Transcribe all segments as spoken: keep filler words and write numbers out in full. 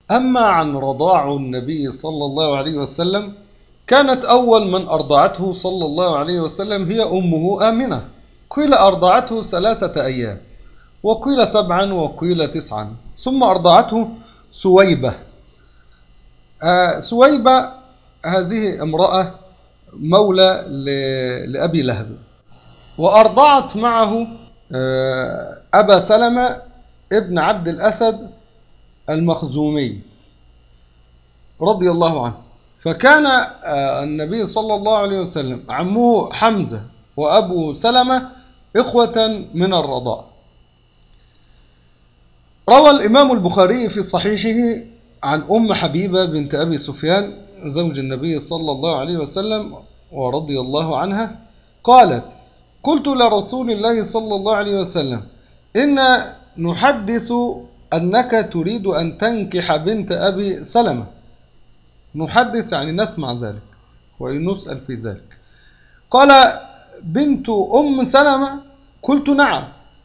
أما عن رضاع النبي صلى الله عليه وسلم، كانت أول من أرضعته صلى الله عليه وسلم هي أمه آمنة، قيل أرضعته ثلاثة أيام، وقيل سبعا، وقيل تسعا، ثم أرضعته سويبة. آه سويبة هذه امرأة مولى لأبي لهب، وأرضعت معه آه أبا سلمة ابن عبد الأسد المخزومي رضي الله عنه. فكان النبي صلى الله عليه وسلم عمه حمزة وأبو سلمة إخوة من الرضاع. روى الإمام البخاري في صحيحه عن أم حبيبة بنت أبي سفيان زوج النبي صلى الله عليه وسلم ورضي الله عنها قالت: قلت لرسول الله صلى الله عليه وسلم: إن نحدث أنك تريد أن تنكح بنت أبي سلمة. نحدث يعني نسمع ذلك ونسأل في ذلك. قال: بنت أم سلمة؟ قلت: نعم.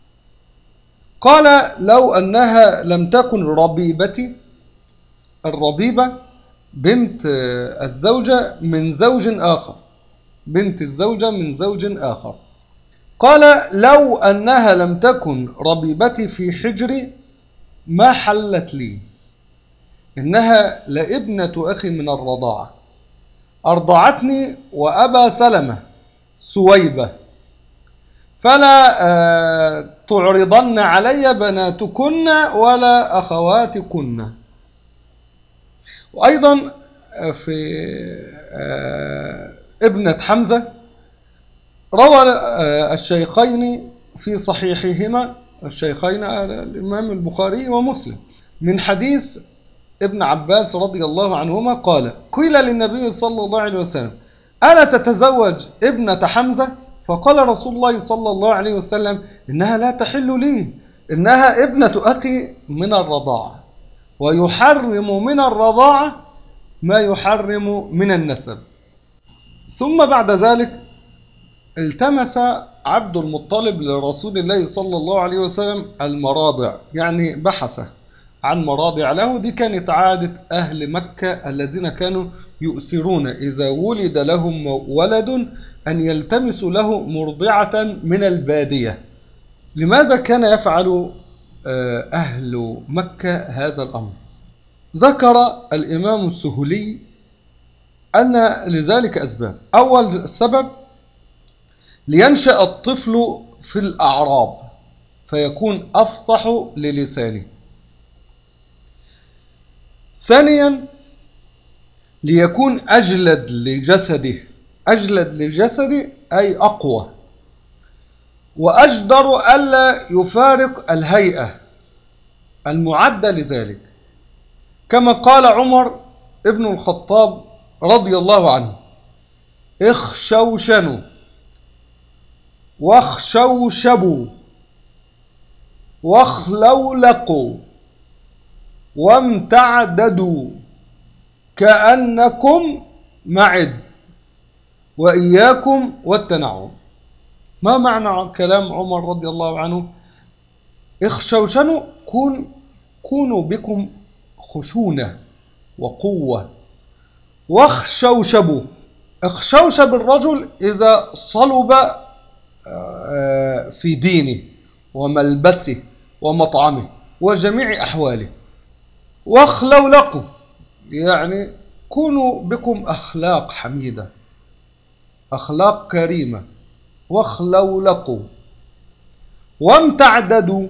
قال: لو أنها لم تكن ربيبتي. الربيبة بنت الزوجة من زوج آخر، بنت الزوجة من زوج آخر. قال: لو أنها لم تكن ربيبتي في حجري ما حلت لي، إنها لابنة أخي من الرضاعة، أرضعتني وأبا سلمة سويبة، فلا تعرضن علي بناتكن ولا أخواتكن. وأيضا في ابنة حمزة روى الشيخين في صحيحهما، الشيخين الإمام البخاري ومسلم، من حديث ابن عباس رضي الله عنهما قال: قيل للنبي صلى الله عليه وسلم: ألا تتزوج ابنة حمزة؟ فقال رسول الله صلى الله عليه وسلم: إنها لا تحل لي، إنها ابنة أخي من الرضاعة، ويحرم من الرضاعة ما يحرم من النسب. ثم بعد ذلك التمس عبد المطلب لرسول الله صلى الله عليه وسلم المراضع، يعني بحث عن مراضع له. دي كانت عادة أهل مكة الذين كانوا يؤثرون إذا ولد لهم ولد أن يلتمسوا له مرضعة من البادية. لماذا كان يفعل أهل مكة هذا الأمر؟ ذكر الإمام السهلي أن لذلك أسباب. أول سبب: لينشأ الطفل في الأعراب فيكون أفصح للسانه. ثانيا: ليكون أجلد لجسده، أجلد لجسده أي أقوى، وأجدر ألا يفارق الهيئة المعدة لذلك، كما قال عمر ابن الخطاب رضي الله عنه: اخشوشنوا واخشوشبوا واخلولقوا وامتعددوا كأنكم معد، وإياكم والتنعم. ما معنى كلام عمر رضي الله عنه؟ اخشوشنوا، كون كونوا بكم خشونة وقوة. واخشوشبوا، اخشوشب الرجل إذا صلب في دينه وملبسه ومطعمه وجميع أحواله. واخلولقوا يعني كونوا بكم أخلاق حميدة، أخلاق كريمة. واخلولقوا. وامتعددوا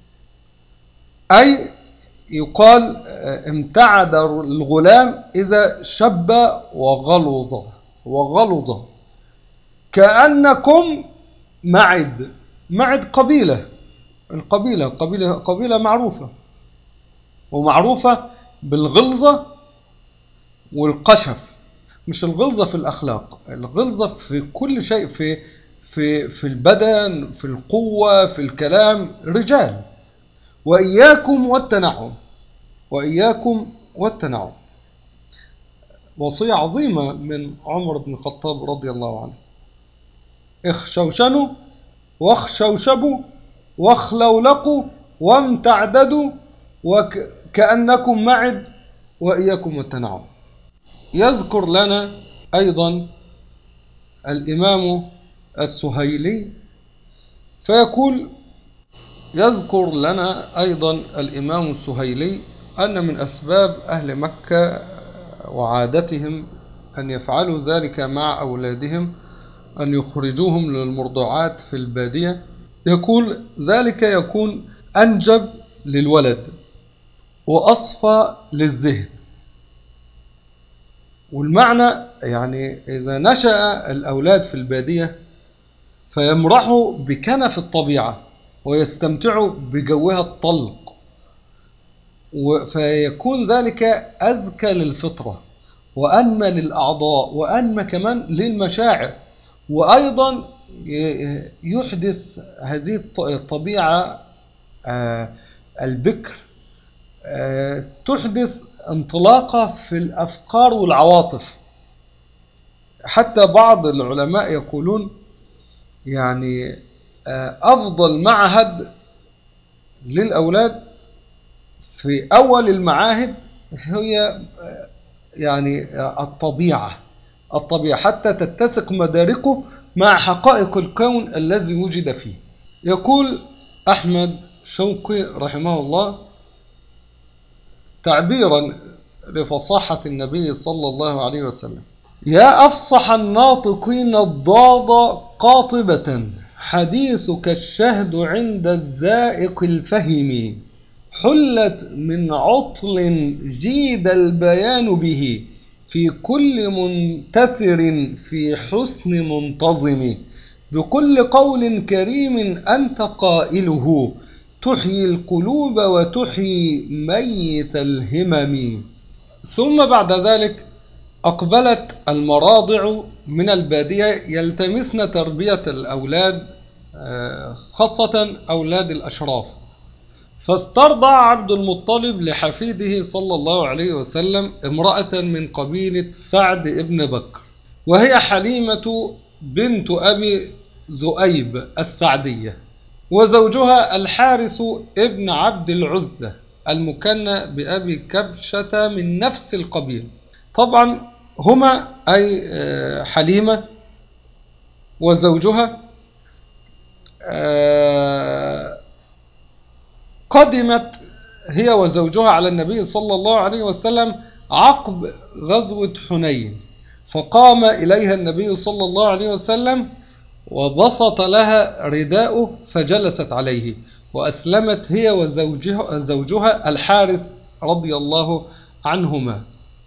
أي يقال امتعد الغلام إذا شب وغلظ وغلظ كأنكم معد. معد قبيلة، القبيلة قبيلة قبيلة معروفة، ومعروفة بالغلظة والقشف. مش الغلظة في الأخلاق، الغلظة في كل شيء، في في في البدن، في القوة، في الكلام، رجال. وإياكم والتنعم، وإياكم والتنعم. وصية عظيمة من عمر بن الخطاب رضي الله عنه. اخشوشنوا واخشوشبوا واخلولقوا وامتعددوا وكأنكم معد وإياكم والتنعم. يذكر لنا أيضا الإمام السهيلي فيقول يذكر لنا أيضا الإمام السهيلي أن من أسباب أهل مكة وعادتهم أن يفعلوا ذلك مع أولادهم أن يخرجوهم للمرضعات في البادية، يقول ذلك يكون أنجب للولد وأصفى للذهن. والمعنى يعني إذا نشأ الأولاد في البادية فيمرحوا بكنف الطبيعة ويستمتعوا بجوها الطلق، فيكون ذلك أزكى للفطرة وأنمى للأعضاء وأنمى كمان للمشاعر، وأيضا يحدث هذه الطبيعة البكر تحدث انطلاقة في الأفكار والعواطف. حتى بعض العلماء يقولون يعني أفضل معهد للأولاد في أول المعاهد هي يعني الطبيعة الطبيعة حتى تتسق مداركه مع حقائق الكون الذي وجد فيه. يقول أحمد شوقي رحمه الله تعبيرا لفصاحة النبي صلى الله عليه وسلم: يا أفصح الناطقين الضاد قاطبة، حديثك الشهد عند الذائق الفهم، حلت من عطل جيد البيان به، في كل منتثر في حسن منتظم، بكل قول كريم أنت قائله، تحيي القلوب وتحيي ميت الهمم. ثم بعد ذلك أقبلت المراضع من البادية يلتمسن تربية الأولاد خاصة أولاد الأشراف، فاسترضع عبد المطلب لحفيده صلى الله عليه وسلم امرأة من قبيلة سعد ابن بكر، وهي حليمة بنت أبي ذؤيب السعدية، وزوجها الحارث ابن عبد العزة المكنى بأبي كبشة من نفس القبيل. طبعا هما أي حليمة وزوجها قدمت هي وزوجها على النبي صلى الله عليه وسلم عقب غزوة حنين، فقام إليها النبي صلى الله عليه وسلم وبسط لها رداءه فجلست عليه، وأسلمت هي وزوجها زوجها الحارث رضي الله عنهما.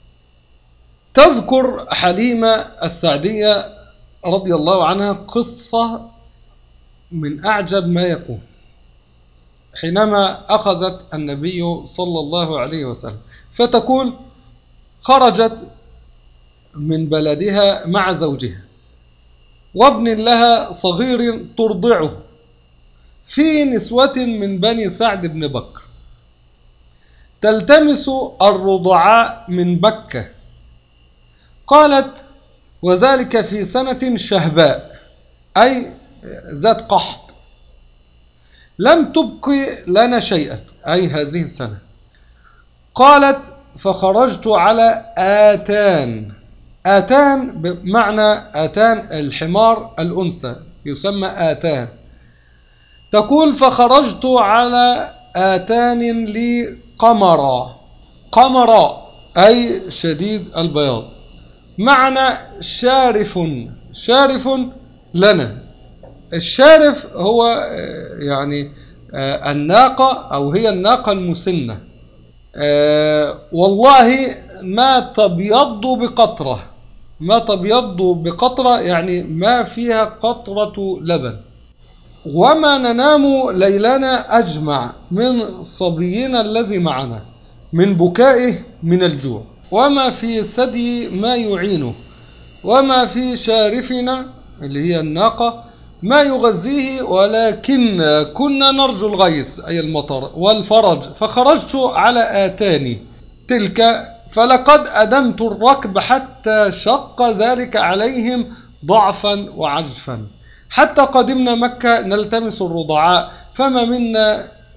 تذكر حليمة السعدية رضي الله عنها قصة من أعجب ما يكون حينما أخذت النبي صلى الله عليه وسلم، فتقول: خرجت من بلدها مع زوجها وابن لها صغير ترضعه في نسوة من بني سعد بن بكر، تلتمس الرضعاء من بكة. قالت: وذلك في سنة شهباء أي ذات قحط، لم تبقي لنا شيئا أي هذه السنة. قالت: فخرجت على آتان. آتان بمعنى آتان الحمار الأنثى يسمى آتان. تقول: فخرجت على آتان لي قمرا. قمرا أي شديد البياض، معنى شارف. شارف لنا. الشارف هو يعني الناقة أو هي الناقة المسنة. والله ما تبيض بقطرة، ما تبيض بقطرة يعني ما فيها قطرة لبن. وما ننام ليلنا أجمع من صبينا الذي معنا من بكائه من الجوع، وما في ثدي ما يعينه، وما في شارفنا اللي هي الناقة ما يغذيه، ولكن كنا نرجو الغيث أي المطر والفرج، فخرجت على آتاني تلك، فلقد أدمت الركب حتى شق ذلك عليهم ضعفا وعجفا، حتى قدمنا مكة نلتمس الرضعاء، فما منا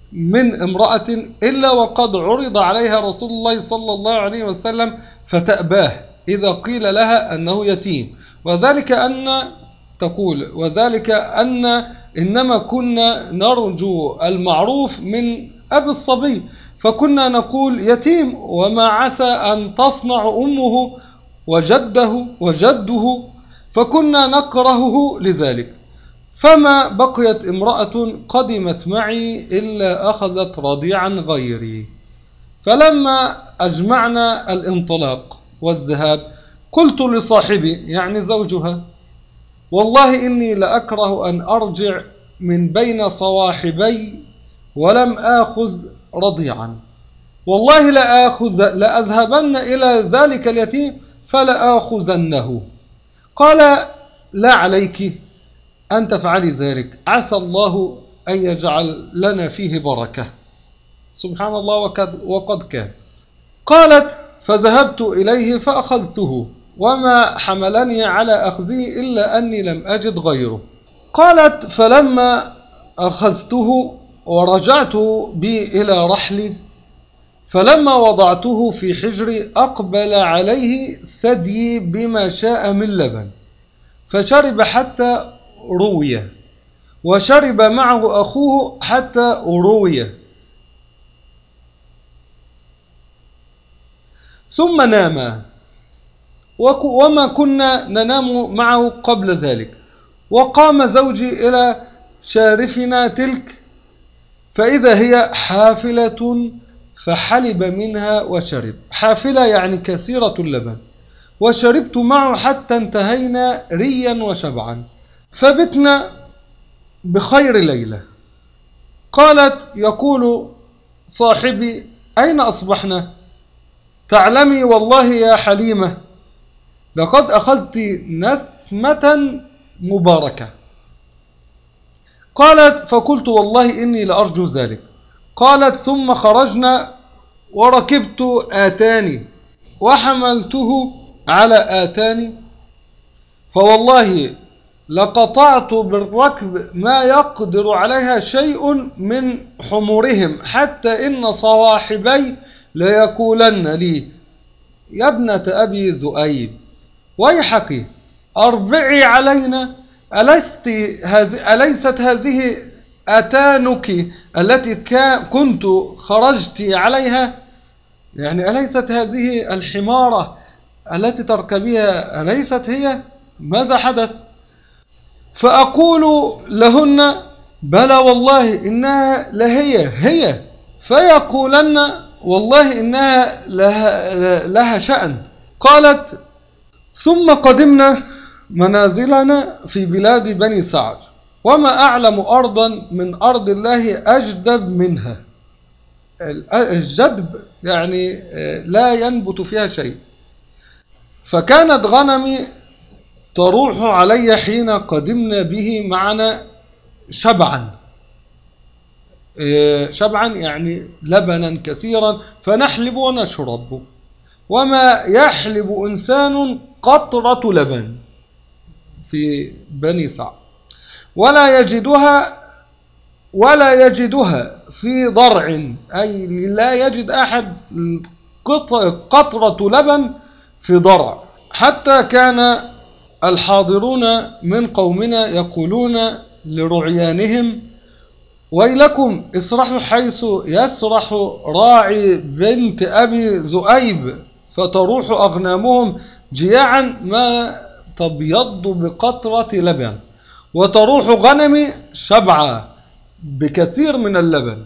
من امرأة إلا وقد عرض عليها رسول الله صلى الله عليه وسلم فتأباه إذا قيل لها أنه يتيم، وذلك أن تقول وذلك أن إنما كنا نرجو المعروف من أبي الصبي، فكنا نقول يتيم وما عسى أن تصنع أمه وجده وجده، فكنا نكرهه لذلك. فما بقيت امرأة قدمت معي إلا أخذت رضيعا غيري، فلما أجمعنا الانطلاق والذهاب قلت لصاحبي يعني زوجها: والله إني لأكره أن أرجع من بين صواحبي ولم آخذ رضيعا، والله لآخذ لأذهبن إلى ذلك اليتيم فلآخذنه. قال: لا عليك أن تفعلي ذلك، عسى الله أن يجعل لنا فيه بركة. سبحان الله وقد, وقد كان. قالت: فذهبت إليه فأخذته، وما حملني على أخذه إلا أني لم أجد غيره. قالت: فلما أخذته ورجعت بي إلى رحلي، فلما وضعته في حجري أقبل عليه ثديي بما شاء من لبن، فشرب حتى روي، وشرب معه أخوه حتى روي، ثم نام، وما كنا ننام معه قبل ذلك. وقام زوجي إلى شارفنا تلك، فإذا هي حافلة، فحلب منها وشرب. حافلة يعني كثيرة اللبن. وشربت معه حتى انتهينا ريا وشبعا، فبتنا بخير ليلة. قالت: يقول صاحبي: أين أصبحنا؟ تعلمي والله يا حليمة لقد أخذت نسمة مباركة. قالت: فقلت: والله إني لأرجو ذلك. قالت: ثم خرجنا وركبت آتاني وحملته على آتاني، فوالله لقطعت بالركب ما يقدر عليها شيء من حمرهم، حتى إن صواحبي ليقولن لي: يا ابنة أبي ذؤيب ويحك أربعي علينا، ألست هذه أليست هذه أتانك التي كنت خرجت عليها؟ يعني أليست هذه الحمارة التي تركبيها أليست هي؟ ماذا حدث؟ فأقول لهن: بلى والله إنها لهي هي، فيقولن: والله إنها لها, لها شأن. قالت: ثم قدمنا منازلنا في بلاد بني سعد، وما أعلم أرضا من أرض الله أجدب منها. الجدب يعني لا ينبت فيها شيء. فكانت غنمي تروح علي حين قدمنا به معنا شبعا، شبعا يعني لبنا كثيرا، فنحلب ونشرب، وما يحلب إنسان قطرة لبن في بني سعد، ولا يجدها ولا يجدها في ضرع، أي لا يجد أحد قطرة لبن في ضرع. حتى كان الحاضرون من قومنا يقولون لرعيانهم: ويلكم اسرحوا حيث يسرح راعي بنت أبي ذؤيب، فتروح أغنامهم جياعا ما تبيض بقطرة لبن، وتروح غنمي شبعا بكثير من اللبن.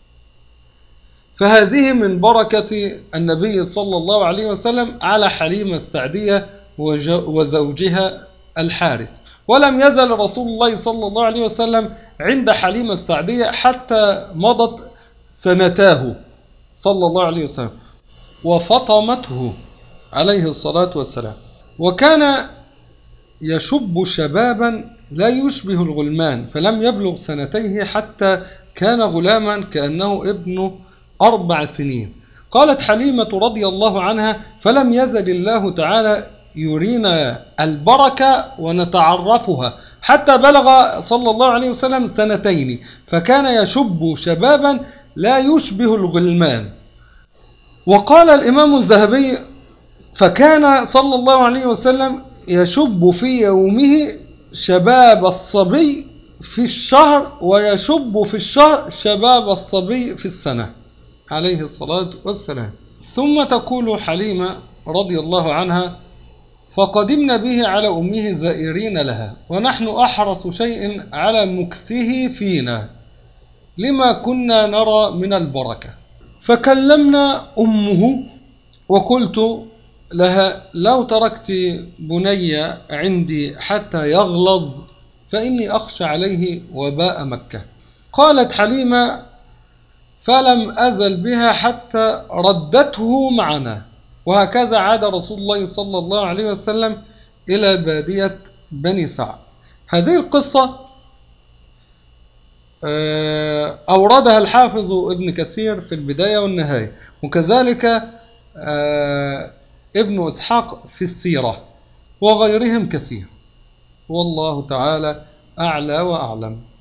فهذه من بركة النبي صلى الله عليه وسلم على حليمة السعدية وزوجها الحارث. ولم يزل رسول الله صلى الله عليه وسلم عند حليمة السعدية حتى مضت سنتاه صلى الله عليه وسلم، وفطمته عليه الصلاة والسلام. وكان يشب شبابا لا يشبه الغلمان، فلم يبلغ سنتيه حتى كان غلاما كأنه ابن أربع سنين. قالت حليمة رضي الله عنها: فلم يزل الله تعالى يرينا البركة ونتعرفها، حتى بلغ صلى الله عليه وسلم سنتين، فكان يشب شبابا لا يشبه الغلمان. وقال الإمام الذهبي: فكان صلى الله عليه وسلم يشب في يومه شباب الصبي في الشهر، ويشب في الشهر شباب الصبي في السنة، عليه الصلاة والسلام. ثم تقول حليمة رضي الله عنها: فقدمنا به على أمه زائرين لها، ونحن أحرص شيء على مكثه فينا لما كنا نرى من البركة. فكلمنا أمه وقلت لها: لو تركت بني عندي حتى يغلظ فإني أخشى عليه وباء مكة. قالت حليمة: فلم أزل بها حتى ردته معنا. وهكذا عاد رسول الله صلى الله عليه وسلم إلى بادية بني سعد. هذه القصة أوردها الحافظ ابن كثير في البداية والنهاية، وكذلك ابن إسحاق في السيرة، وغيرهم كثير، والله تعالى أعلى وأعلم.